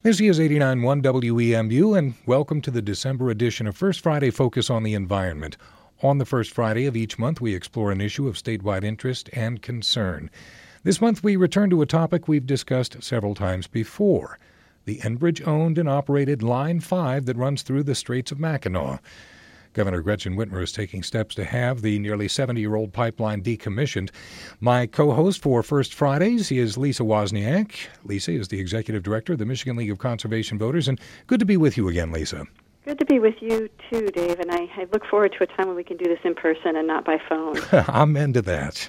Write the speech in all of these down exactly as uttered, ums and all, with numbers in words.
This is eighty-nine point one W E M U, and welcome to the December edition of First Friday Focus on the Environment. On the first Friday of each month, we explore an issue of statewide interest and concern. This month, we return to a topic we've discussed several times before, the Enbridge-owned and operated Line five that runs through the Straits of Mackinac. Governor Gretchen Whitmer is taking steps to have the nearly seventy-year-old pipeline decommissioned. My co-host for First Fridays is Lisa Wozniak. Lisa is the Executive Director of the Michigan League of Conservation Voters, and good to be with you again, Lisa. Good to be with you, too, Dave, and I, I look forward to a time when we can do this in person and not by phone. Amen to that.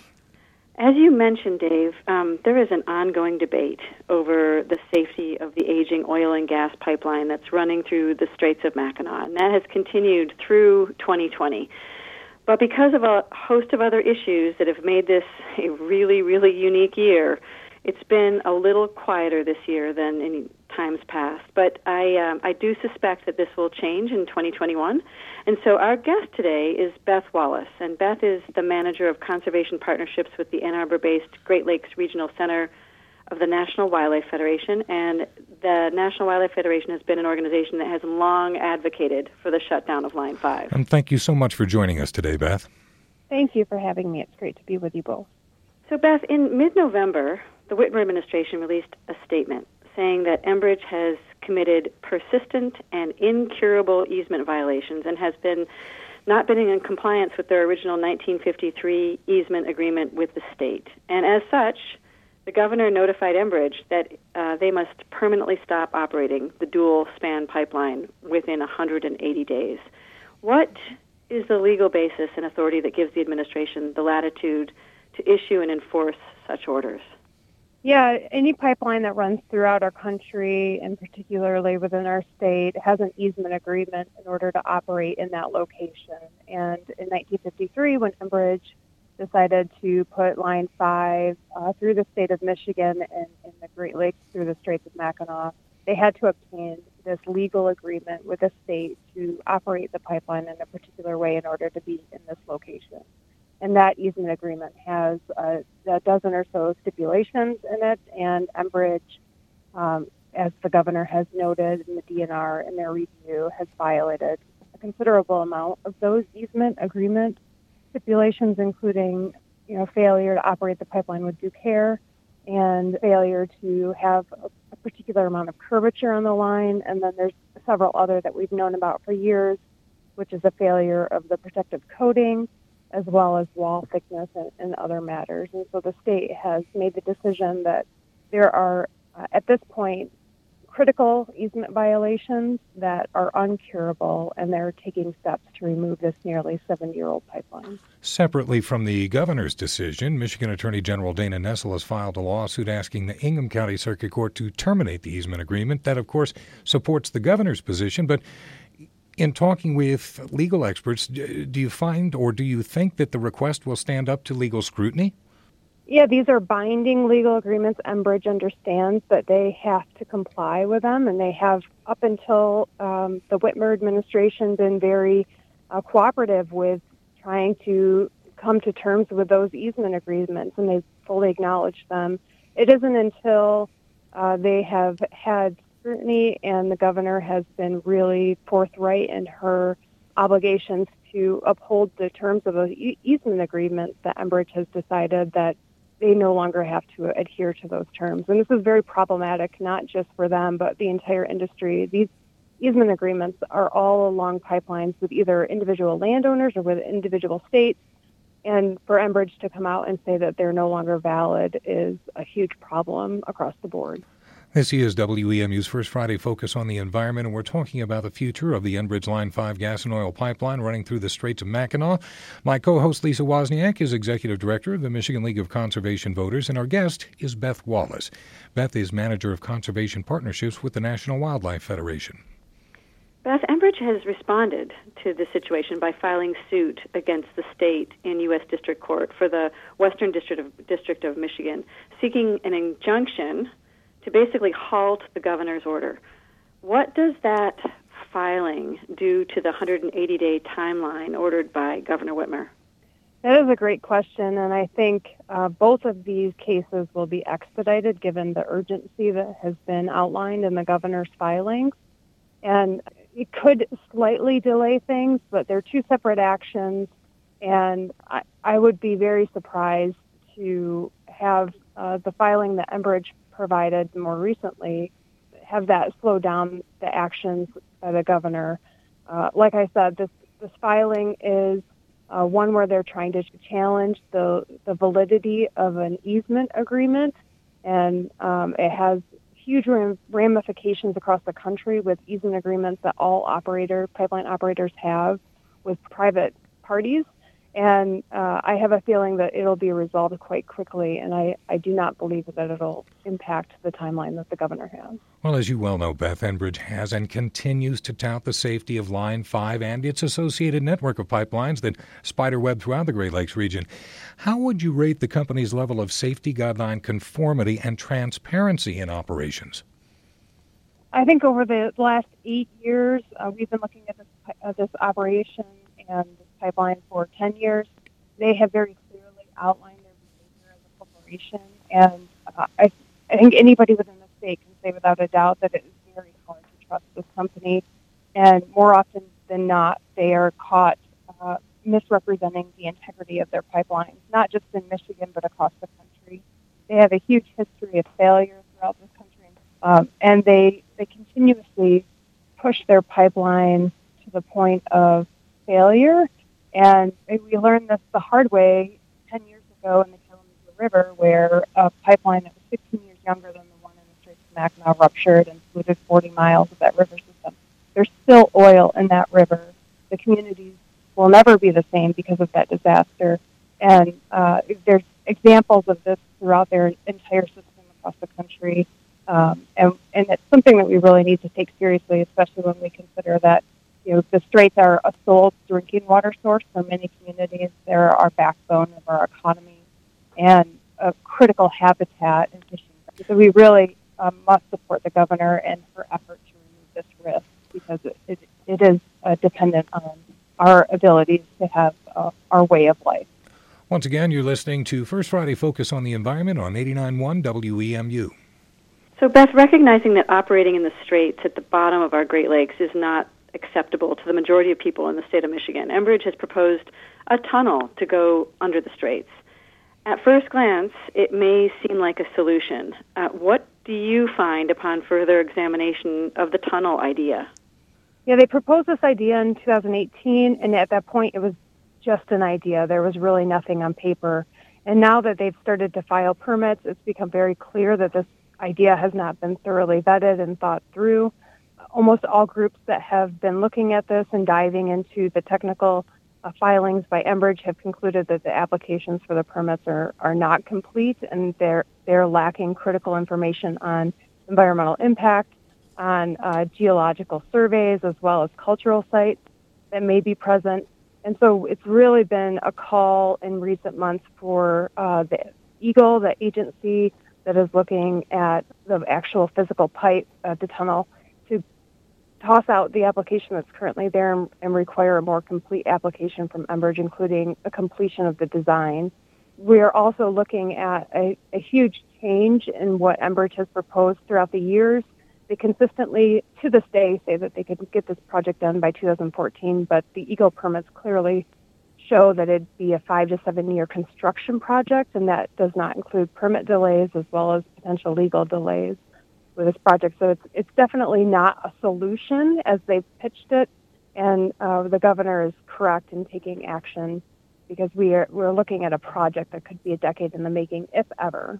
As you mentioned, Dave, um, there is an ongoing debate over the safety of the aging oil and gas pipeline that's running through the Straits of Mackinac, and that has continued through twenty twenty. But because of a host of other issues that have made this a really, really unique year, it's been a little quieter this year than in times past. But I, um, I do suspect that this will change in twenty twenty-one. And so our guest today is Beth Wallace, and Beth is the manager of conservation partnerships with the Ann Arbor-based Great Lakes Regional Center of the National Wildlife Federation. And the National Wildlife Federation has been an organization that has long advocated for the shutdown of Line five. And thank you so much for joining us today, Beth. Thank you for having me. It's great to be with you both. So, Beth, in mid-November, the Whitmer administration released a statement saying that Enbridge has committed persistent and incurable easement violations and has been not been in compliance with their original nineteen fifty-three easement agreement with the state. And as such, the governor notified Enbridge that uh, they must permanently stop operating the dual-span pipeline within one hundred eighty days. What is the legal basis and authority that gives the administration the latitude to issue and enforce such orders? Yeah, any pipeline that runs throughout our country, and particularly within our state, has an easement agreement in order to operate in that location. And in nineteen fifty-three, when Enbridge decided to put Line five uh, through the state of Michigan and in the Great Lakes through the Straits of Mackinac, they had to obtain this legal agreement with the state to operate the pipeline in a particular way in order to be in this location. And that easement agreement has a, a dozen or so stipulations in it, and Enbridge, um, as the governor has noted in the D N R in their review, has violated a considerable amount of those easement agreement stipulations, including, you know, failure to operate the pipeline with due care and failure to have a, a particular amount of curvature on the line. And then there's several other that we've known about for years, which is a failure of the protective coating, as well as wall thickness and, and other matters. And so the state has made the decision that there are, uh, at this point, critical easement violations that are uncurable, and they're taking steps to remove this nearly seventy-year-old pipeline. Separately from the governor's decision, Michigan Attorney General Dana Nessel has filed a lawsuit asking the Ingham County Circuit Court to terminate the easement agreement. That, of course, supports the governor's position, but in talking with legal experts, do you find or do you think that the request will stand up to legal scrutiny? Yeah, these are binding legal agreements. Enbridge understands that they have to comply with them, and they have, up until um, the Whitmer administration, been very uh, cooperative with trying to come to terms with those easement agreements, and they've fully acknowledged them. It isn't until uh, they have had scrutiny, and the governor has been really forthright in her obligations to uphold the terms of the e- easement agreement that Enbridge has decided that they no longer have to adhere to those terms. And this is very problematic, not just for them, but the entire industry. These easement agreements are all along pipelines with either individual landowners or with individual states. And for Enbridge to come out and say that they're no longer valid is a huge problem across the board. This is W E M U's First Friday Focus on the Environment, and we're talking about the future of the Enbridge Line five gas and oil pipeline running through the Straits of Mackinac. My co-host Lisa Wozniak is Executive Director of the Michigan League of Conservation Voters, and our guest is Beth Wallace. Beth is Manager of Conservation Partnerships with the National Wildlife Federation. Beth, Enbridge has responded to the situation by filing suit against the state in U S District Court for the Western District of, District of Michigan, seeking an injunction to basically halt the governor's order. What does that filing do to the one hundred eighty day timeline ordered by Governor Whitmer? That is a great question, and I think uh, both of these cases will be expedited given the urgency that has been outlined in the governor's filings. And it could slightly delay things, but they're two separate actions, and I, I would be very surprised to have uh, the filing that Enbridge provided more recently have that slow down the actions by the governor. Uh, like I said, this, this filing is Uh, one where they're trying to challenge the, the validity of an easement agreement, and um, it has huge ram- ramifications across the country with easement agreements that all operator pipeline operators have with private parties. And uh, I have a feeling that it'll be resolved quite quickly, and I, I do not believe that it'll impact the timeline that the governor has. Well, as you well know, Beth, Enbridge has and continues to tout the safety of Line five and its associated network of pipelines that spiderweb throughout the Great Lakes region. How would you rate the company's level of safety guideline conformity and transparency in operations? I think over the last eight years, uh, we've been looking at this, uh, this operation and this pipeline for ten years. They have very clearly outlined their behavior as a corporation, and uh, I, I think anybody within the state can say without a doubt that it is very hard to trust this company, and more often than not, they are caught uh, misrepresenting the integrity of their pipelines, not just in Michigan, but across the country. They have a huge history of failure throughout this country, um, and they, they continuously push their pipeline to the point of failure. And we learned this the hard way ten years ago in the Kalamazoo River, where a pipeline that was sixteen years younger than the one in the Straits of Mackinac ruptured and polluted forty miles of that river system. There's still oil in that river. The communities will never be the same because of that disaster. And uh, there's examples of this throughout their entire system across the country. Um, and, and it's something that we really need to take seriously, especially when we consider that You know, the Straits are a sole drinking water source for many communities. They're our backbone of our economy and a critical habitat and fishing. So we really um, must support the governor and her effort to remove this risk because it, it, it is uh, dependent on our abilities to have uh, our way of life. Once again, you're listening to First Friday Focus on the Environment on eighty-nine point one W E M U. So, Beth, recognizing that operating in the Straits at the bottom of our Great Lakes is not acceptable to the majority of people in the state of Michigan, Enbridge has proposed a tunnel to go under the Straits. At first glance, it may seem like a solution. Uh, what do you find upon further examination of the tunnel idea? Yeah, they proposed this idea in two thousand eighteen, and at that point, it was just an idea. There was really nothing on paper. And now that they've started to file permits, it's become very clear that this idea has not been thoroughly vetted and thought through. Almost all groups that have been looking at this and diving into the technical uh, filings by Enbridge have concluded that the applications for the permits are, are not complete, and they're they're lacking critical information on environmental impact, on uh, geological surveys, as well as cultural sites that may be present. And so it's really been a call in recent months for uh, the EGLE, the agency that is looking at the actual physical pipe, uh, the tunnel, to toss out the application that's currently there and, and require a more complete application from Enbridge, including a completion of the design. We are also looking at a, a huge change in what Enbridge has proposed throughout the years. They consistently, to this day, say that they could get this project done by two thousand fourteen, but the EGLE permits clearly show that it'd be a five to seven year construction project, and that does not include permit delays as well as potential legal delays with this project. So it's it's definitely not a solution as they've pitched it, and uh, the governor is correct in taking action because we are we're looking at a project that could be a decade in the making, if ever.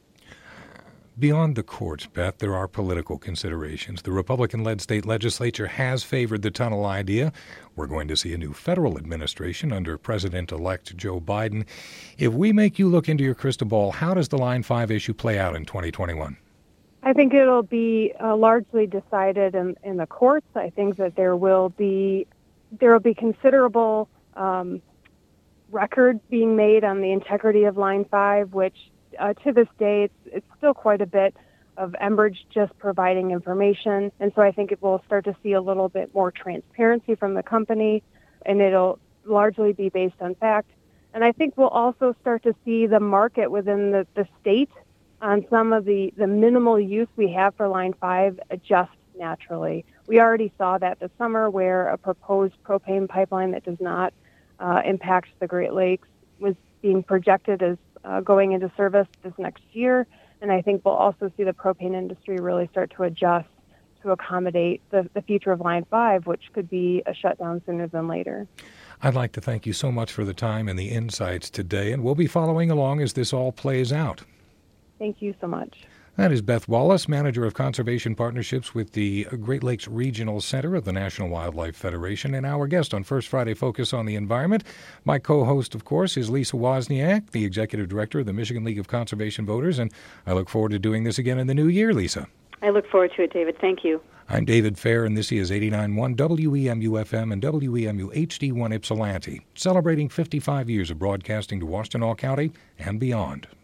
Beyond the courts, Beth, there are political considerations. The Republican-led state legislature has favored the tunnel idea. We're going to see a new federal administration under President-elect Joe Biden. If we make you look into your crystal ball, how does the Line five issue play out in twenty twenty-one? I think it'll be uh, largely decided in, in the courts. I think that there will be there will be considerable um, record being made on the integrity of Line five, which uh, to this day it's it's still quite a bit of Enbridge just providing information, and so I think it will start to see a little bit more transparency from the company, and it'll largely be based on fact. And I think we'll also start to see the market within the, the state on some of the, the minimal use we have for Line five adjust naturally. We already saw that this summer where a proposed propane pipeline that does not uh, impact the Great Lakes was being projected as uh, going into service this next year. And I think we'll also see the propane industry really start to adjust to accommodate the, the future of Line five, which could be a shutdown sooner than later. I'd like to thank you so much for the time and the insights today, and we'll be following along as this all plays out. Thank you so much. That is Beth Wallace, Manager of Conservation Partnerships with the Great Lakes Regional Center of the National Wildlife Federation, and our guest on First Friday Focus on the Environment. My co-host, of course, is Lisa Wozniak, the Executive Director of the Michigan League of Conservation Voters, and I look forward to doing this again in the new year, Lisa. I look forward to it, David. Thank you. I'm David Fair, and this is eighty-nine point one W E M U F M and W E M U H D one Ypsilanti, celebrating fifty-five years of broadcasting to Washtenaw County and beyond.